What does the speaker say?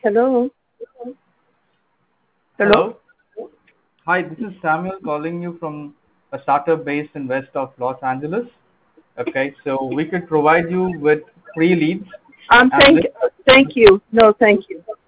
Hello? Hello? Hello. Hi, this is Samuel calling you from a startup based in west of Los Angeles. Okay, so we could provide you with free leads and Thank you. No, thank you.